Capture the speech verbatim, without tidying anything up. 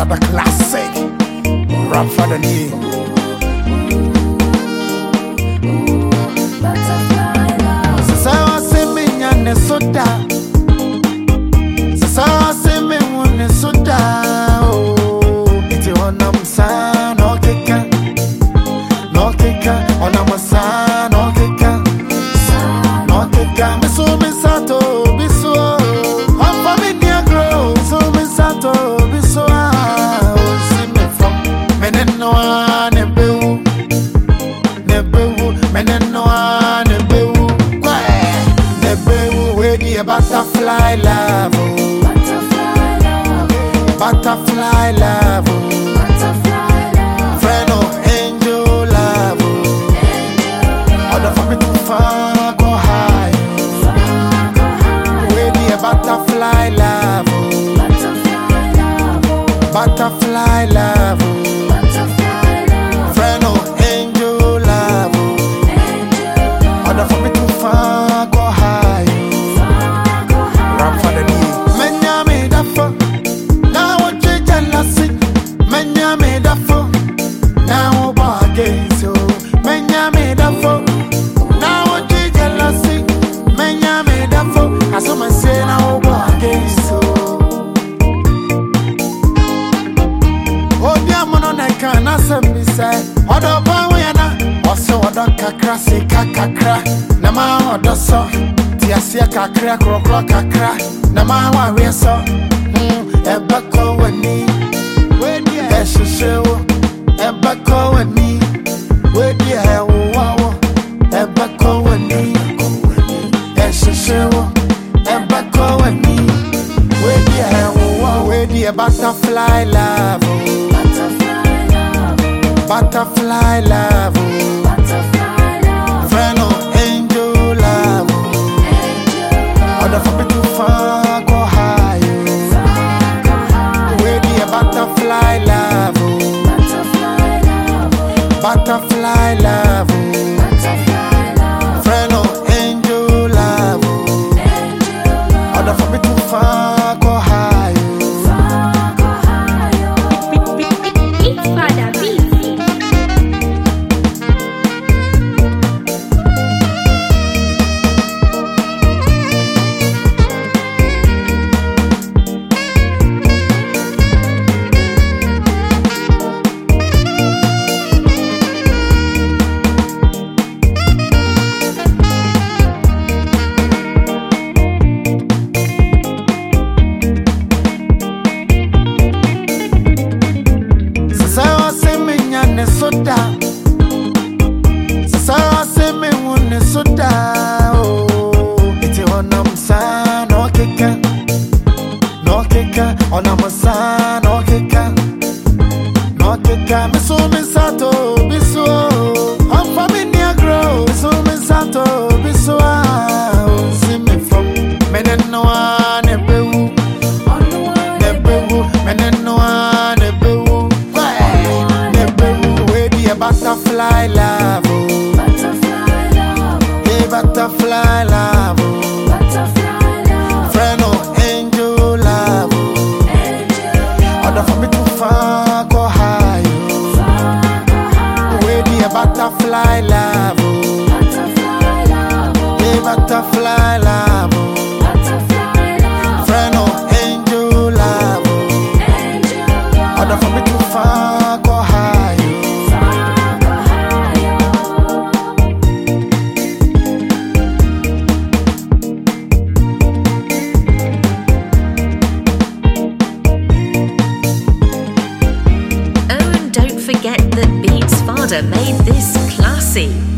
another classic. Rap for the knee. Sasa wase me nyane soda. Sasa wase me wone soda. Oh, iti wana msa no keka, no keka. Ona msa no keka, no keka. Miso misato biso. Hapa mi dia grow. So misato biso. Oh, see me from meneno ane bewu, ne bewu meneno ane bewu. A butterfly love, oh. Butterfly love, butterfly love, oh. Butterfly love, friend of angel love, oh. Order for me to far go high, we be a butterfly love, oh. Butterfly love, oh. Butterfly love, oh. Butterfly love, friend of angel love, oh. Order for me to far go high. Odo bawena oso odo kakra se kakakra na ma odo so ti asia kakra krokro kakra na ma wa we so ebako wani we dia ehwehwewo ebako wani we dia ewo ebako wani ehwehwewo ebako wani we dia ewo we dia butterfly love. Butterfly love, oh. Butterfly love, friend of angel love, oh. Order for me to far go high, oh. We be a butterfly love, oh. Butterfly love, oh. Butterfly love, oh. Butterfly love, friend of angel love, oh. Order for me to far go high, oh. Far go high, oh. It's Father B. Soda, sasa se me wone soda, oh. Iti wana msa no keka, no keka. Ona msa no keka, no keka. Miso misato biso, hapa mi dia grow. Miso misato biso, oh. See me from meneno ane bewu, ne bewu meneno ane bewu. Butterfly love, oh. Butterfly love, oh. Hey, butterfly love, oh. Butterfly love, friend of angel love, oh. Angel, order for me to far go high, oh. Far go high, we be a butterfly love, oh. Butterfly love, oh. Hey, butterfly love, oh. Butterfly love, friend of angel love, oh. Angel, order for me to far go high. Forget that Beats Father made this classy.